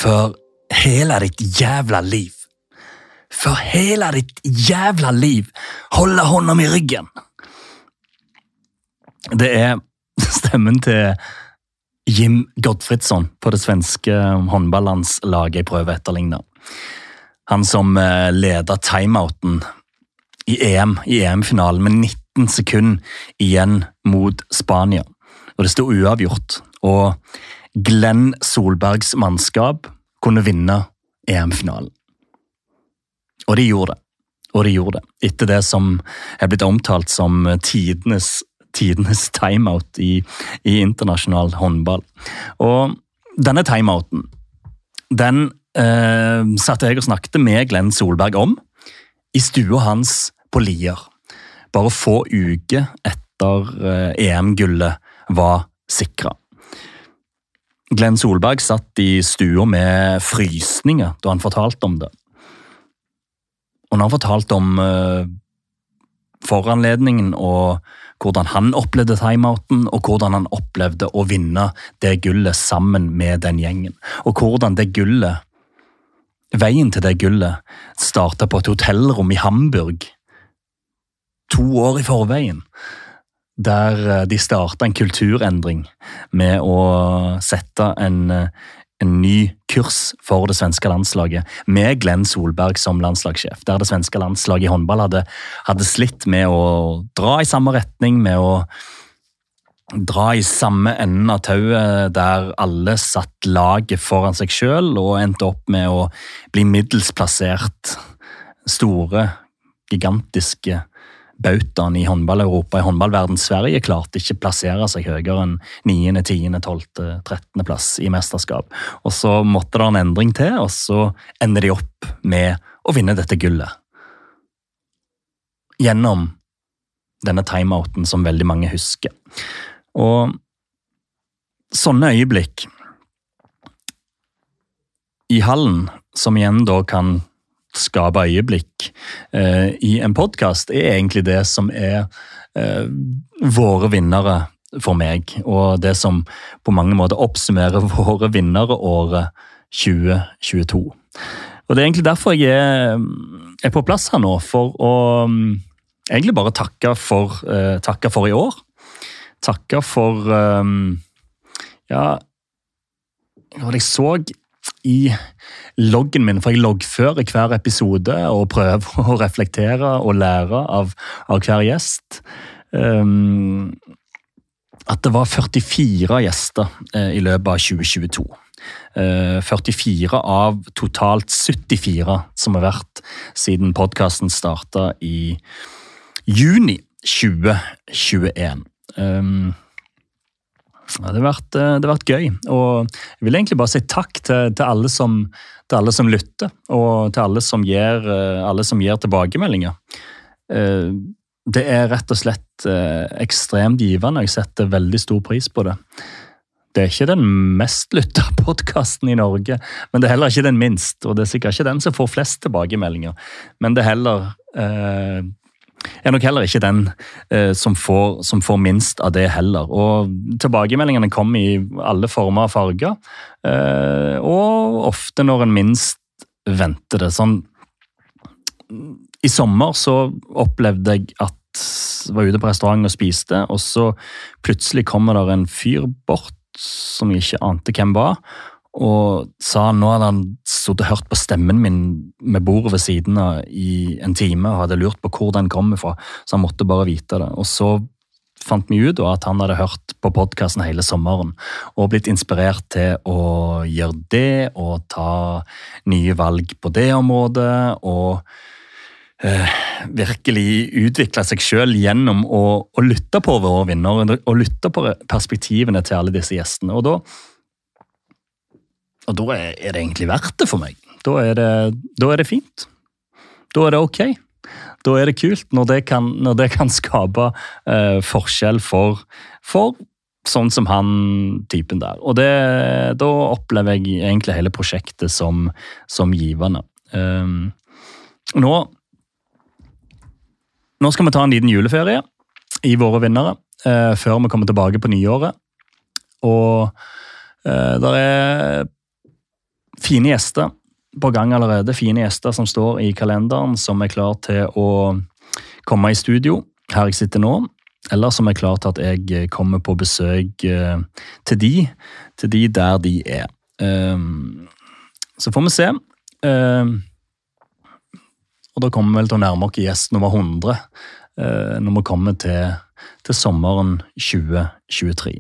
For hele ditt jævla liv. For hele ditt jævla liv. Holde hånda i ryggen. Det stemmen til Jim Gottfridsson på det svenske håndballandslaget i prøve etterlignet. Han som leder timeouten i EM-finalen med 19 sekunder igjen mot Spania. Og det stod uavgjort, og Glenn Solbergs mannskap kunne vinne EM-finalen. Og de gjorde det. Etter det som blitt omtalt som tidenes timeout i internasjonal håndball. Og denne timeouten, den satt jeg og snakket med Glenn Solberg om i stua hans på Lier. Bare få uker etter EM-gullet var sikret. Glenn Solberg satt i stua med frysninger da han fortalte om det. Og når han fortalte om foranledningen og hvordan han opplevde timeouten, og hvordan han opplevde å vinne det gullet sammen med den gjengen. Og hvordan veien til det gullet startet på et hotellrom i Hamburg 2 år i forveien, der de startet en kulturendring med å sette en ny kurs for det svenske landslaget, med Glenn Solberg som landslagssjef, der det svenske landslaget i håndball hadde slitt med å dra i samme retning, med å dra i samme enden av tauet, der alle satt laget foran seg selv, og endte opp med å bli middels plassert. Store, gigantiske bautaen i håndball-Europa, i håndballverden. Sverige klarte ikke plassere seg høyere enn 9., 10., 12., 13. plass i mesterskap. Og så måtte det en endring til, og så ender de opp med å vinne dette gullet. Gjennom denne timeouten som veldig mange husker. Og sånne øyeblikk i hallen, som igjen da kan skape øyeblikk i en podcast, egentlig det som våre vinnere for meg, og det som på mange måter oppsummerer våre vinnere året 2022. Og det er egentlig derfor jeg er på plass her nå, for å egentlig bare takke for i år. Takke for hva jeg så i loggen min, for jeg loggfører hver episode og prøver å reflektere og lære av hver gjest. At det var 44 gjester i løpet av 2022. 44 av totalt 74 som har vært siden podcasten startet i juni 2021. Det har vært gøy, og jeg vil egentlig bare si takk til alle som lytter, og til alle som gir tilbakemeldinger. Det er rett og slett ekstremt givende, jeg setter veldig stor pris på det. Det er ikke den mest lyttede podcasten i Norge, men det er heller ikke den minst, og det er sikkert ikke den som får flest tilbakemeldinger, men det er nok heller ikke den som får minst av det heller. Og tilbakemeldingene kommer i alle former og farger, og ofte når en minst venter det. Sånn, i sommer så opplevde jeg at jeg var ute på restaurant og spiste, og så plutselig kommer der en fyr bort som jeg ikke ante hvem var, og sa nå hadde han stått og hørt på stemmen min med bordet ved siden av i en time og hadde lurt på hvor den kom fra, så han måtte bare vite det. Og så fant vi ut at han hadde hørt på podcasten hele sommeren og blitt inspirert til å gjøre det og ta nye valg på det området og virkelig utvikle seg selv gjennom å lytte på våre vinner og lytte på perspektivene til alle disse gjestene. Og da er det egentlig verdt det for meg. Da er det fint. Da er det ok. Da er det kult når det kan skape forskjell for sånn som han typen der. Og da opplever jeg egentlig hele prosjektet som givende. Nå skal vi ta en liten juleferie i våre vinnere, før vi kommer tilbake på nyåret. Og der er fine gjester på gang allerede. Fine gjester som står i kalenderen, som klar til å komme i studio her jeg sitter nå, eller som klar til at jeg kommer på besøk til de der de Så får vi se. Og da kommer vi vel til å nærme oss gjest nummer 100 når vi kommer til sommeren 2023.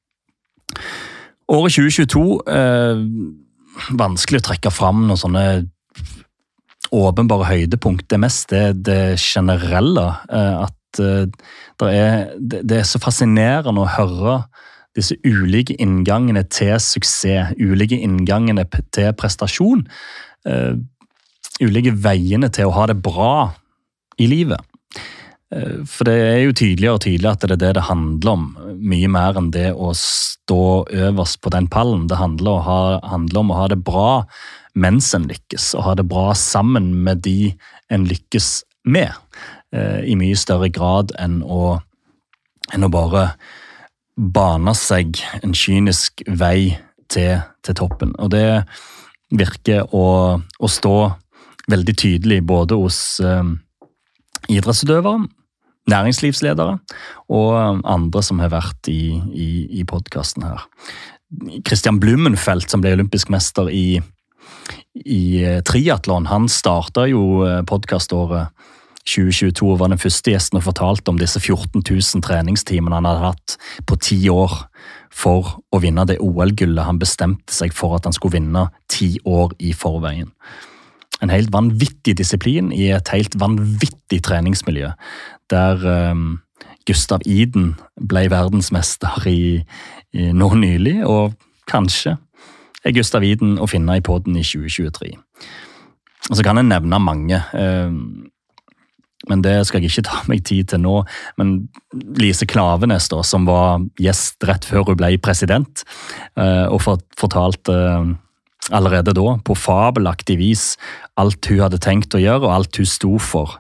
Året 2022 vanskelig å trekke fram noen sånne åpenbare høydepunkt. Det mest det generelle, at det så fascinerende å høre disse ulike inngangene til suksess, ulike inngangene til prestasjon, ulike veiene til å ha det bra i livet. For det jo tydeligere og tydeligere at det det handler om, mye mer enn det å stå øverst på den pallen. Det handler om å ha det bra mens en lykkes, og ha det bra sammen med de en lykkes med, i mye større grad enn å bare bane seg en kynisk vei til toppen. Og det virker å stå veldig tydelig både hos idrettsutøvere, næringslivsledere og andre som har vært i podcasten her. Christian Blumenfeldt, som ble olympisk mester i triathlon, han startet jo podcaståret 2022 og var den første gjesten og fortalte om disse 14 000 treningstimene han hadde hatt på 10 år for å vinne det OL-gullet. Han bestemte seg for at han skulle vinne 10 år i forveien. En helt vanvittig disiplin i et helt vanvittig treningsmiljø, der Gustav Iden ble verdensmester i nå nylig, og kanskje Gustav Iden å finne i podden i 2023. Og så kan jeg nevne mange, men det skal jeg ikke ta meg tid til nå. Men Lise Klavenes, da, som var gjest rett før hun ble president, og fortalte allerede da, på fabelaktig vis, alt hun hadde tenkt å gjøre, og alt hun sto for.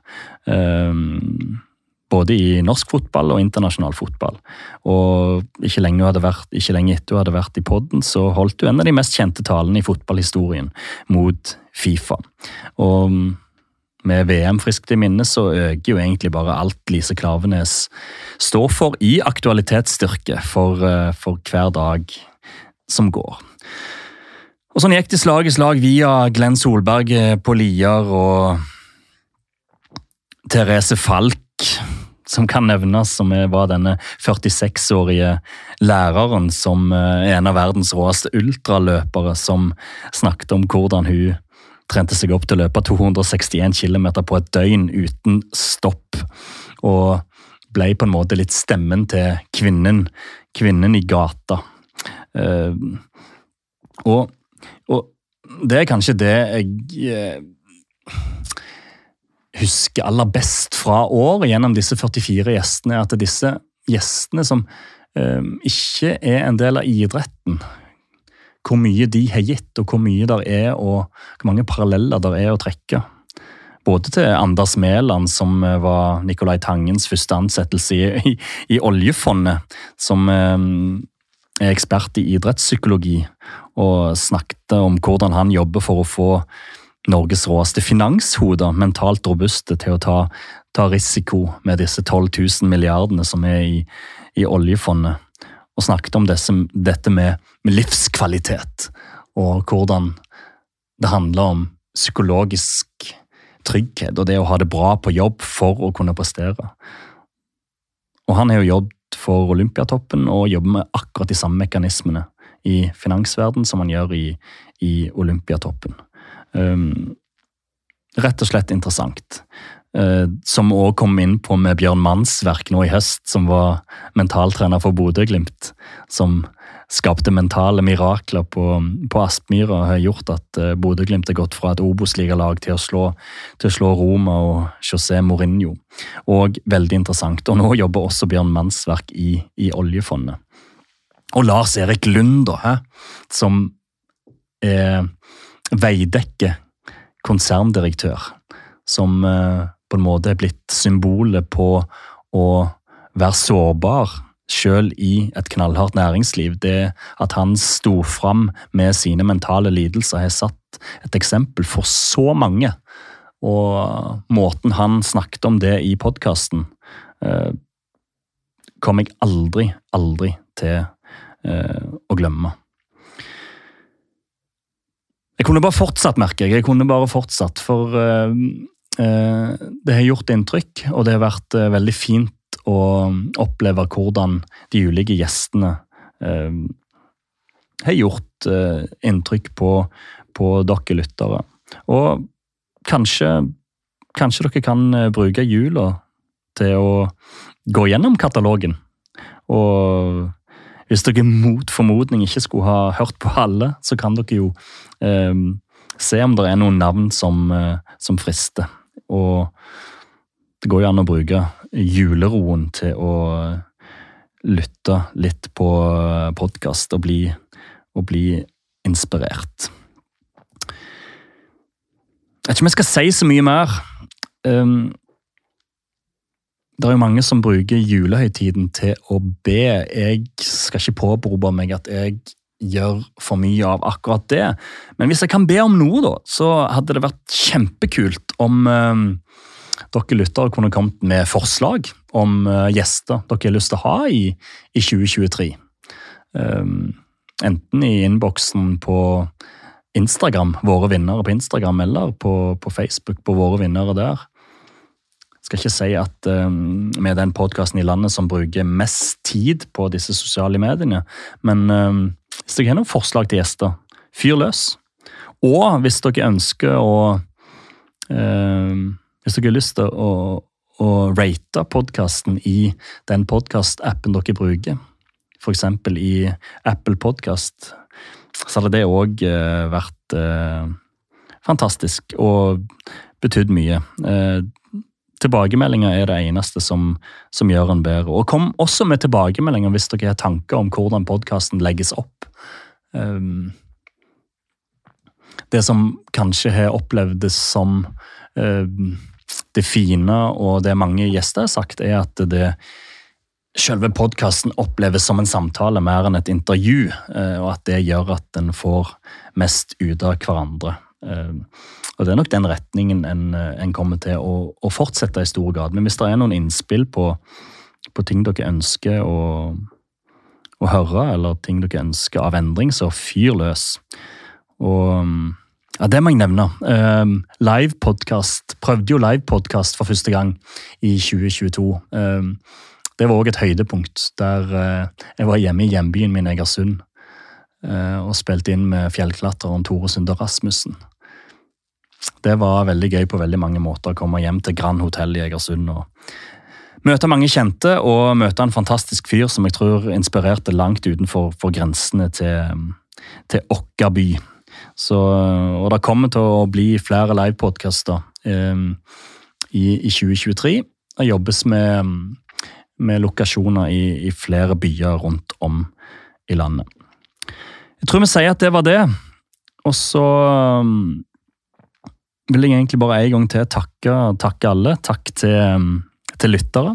Både i norsk fotball og internasjonal fotball. Og ikke lenge etter hun hadde vært i podden, så holdt hun en av de mest kjente talene i fotballhistorien mot FIFA. Og med VM friskt i minne, så øker jo egentlig bare alt Lise Klavenes står for i aktualitetsstyrke for hver dag som går. Og sånn gikk det slag i slag via Glenn Solberg på Lier og Therese Falk, som kan nevnes, som var denne 46-årige læreren som en av verdens råeste ultraløpere, som snakket om hvordan hun trente seg opp til å løpe 261 kilometer på et døgn uten stopp, og ble på en måte litt stemmen til kvinnen i gata. Og det kanskje det jeg husker aller best fra året gjennom disse 44 gjestene, at disse gjestene som ikke en del av idretten, hvor mye de har gitt, og hvor mye der og hvor mange paralleller der å trekke. Både til Anders Mæland, som var Nicolai Tangens første ansettelse i oljefondet, som ekspert i idrettspsykologi, og snakket om hvordan han jobber for å få Norges råeste finanshoder mentalt robuste til å ta risiko med disse 12 000 milliardene som i oljefondet, og snakket om dette med livskvalitet, og hvordan det handler om psykologisk trygghet, og det å ha det bra på jobb for å kunne prestere. Og han har jo jobbet for Olympiatoppen, og jobber med akkurat de samme mekanismene i finansverden som han gjør i Olympiatoppen. Rett og slett interessant. Som også kom inn på med Bjørn Mansverk nå i høst, som var mentaltrener for Bodø Glimt, som skapte mentale mirakler på Aspmyra, og har gjort at Bodø Glimt har gått fra et Obos-ligalag til å slå Roma og José Mourinho. Og veldig interessant. Og nå jobber også Bjørn Mansverk i oljefondet. Og Lars Erik Lund, som Veidekke konserndirektør, som på en måte blitt symbolet på å være sårbar selv i et knallhardt næringsliv. Det at han sto fram med sine mentale lidelser har satt et eksempel for så mange. Og måten han snakket om det i podcasten kom jeg aldri til å glemme. Jeg kunne bare fortsatt, merker jeg. Jeg kunne bare fortsatt, for det har gjort inntrykk, og det har vært veldig fint å oppleve hvordan de ulike gjestene har gjort inntrykk på dere lyttere. Og kanskje dere kan bruke jula til å gå gjennom katalogen. Og hvis dere mot formodning ikke skulle ha hørt på alle, så kan dere jo se om det er noen navn som frister. Og det går jo an å bruke juleroen til å lytte litt på podcast og bli inspirert. Jeg vet ikke om jeg skal si så mye mer. Det er jo mange som bruker julehøytiden til å be. Jeg skal ikke påberope meg at jeg gjør for mye av akkurat det. Men hvis jeg kan be om noe da, så hadde det vært kjempekult om dere lyttere kunne kommet med forslag om gjester dere har lyst til å ha i 2023. Enten i innboksen på Instagram, våre vinnere på Instagram, eller på Facebook på våre vinnere der. Jeg skal ikke si at vi er den podcasten i landet som bruker mest tid på disse sosiale mediene, men hvis dere har noen forslag til gjester, fyr løs. Og hvis dere ønsker hvis dere har lyst til å rate podcasten i den podcast-appen dere bruker, for eksempel i Apple Podcast, så hadde det også vært fantastisk og betydd mye. Tilbakemeldinger er det eneste som gjør en bedre. Og kom også med tilbakemeldinger hvis dere har tanker om hvordan podcasten legges opp. Det som kanskje har opplevd det som det fine, og det mange gjester har sagt, er at selve podcasten oppleves som en samtale mer enn et intervju, og at det gjør at den får mest ut av hverandre. Og det er nok den retningen en kommer til å fortsette i stor grad. Men hvis det er noen innspill på ting dere ønsker å høre, eller ting dere ønsker av endring, så fyr løs. Og ja, det må jeg nevne. Live podcast, prøvde jo live podcast for første gang i 2022. Det var også et høydepunkt der jeg var hjemme i hjembyen min Egersund og spilte inn med fjellklatreren Tore Sunder Rasmussen. Det var veldig gøy på veldig mange måter å komme hjem til Grand Hotel i Egersund og møte mange kjente og møte en fantastisk fyr som jeg tror inspirerte langt utenfor grensene til Okka by. Og det kommer til å bli flere livepodcaster i 2023. Det jobbes med lokasjoner i flere byer rundt om i landet. Jeg tror vi sier at det var det, og så vil jeg egentlig bare en gang til takke alle. Takk til lyttere.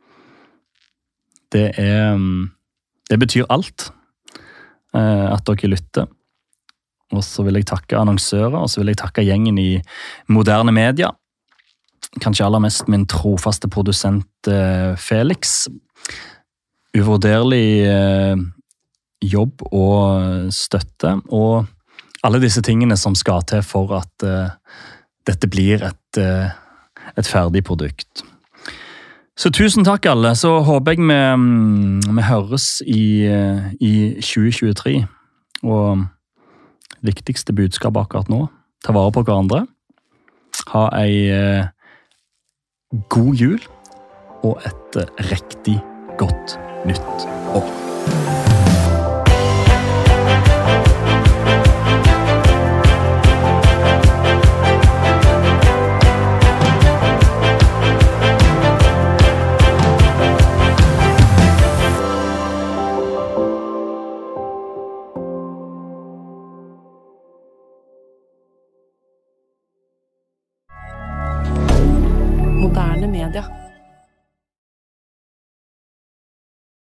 Det betyr alt at dere lytter. Og så vil jeg takke annonsører, og så vil jeg takke gjengen i Moderne Media. Kanskje aller mest min trofaste produsent Felix. Uvurderlig jobb og støtte, og alle disse tingene som skal til for at dette blir et ferdig produkt. Så tusen takk alle, så håper jeg vi høres i 2023. Og viktigste budskap akkurat nå, ta vare på hverandre. Ha en god jul og et riktig godt nytt år. Moderne Media.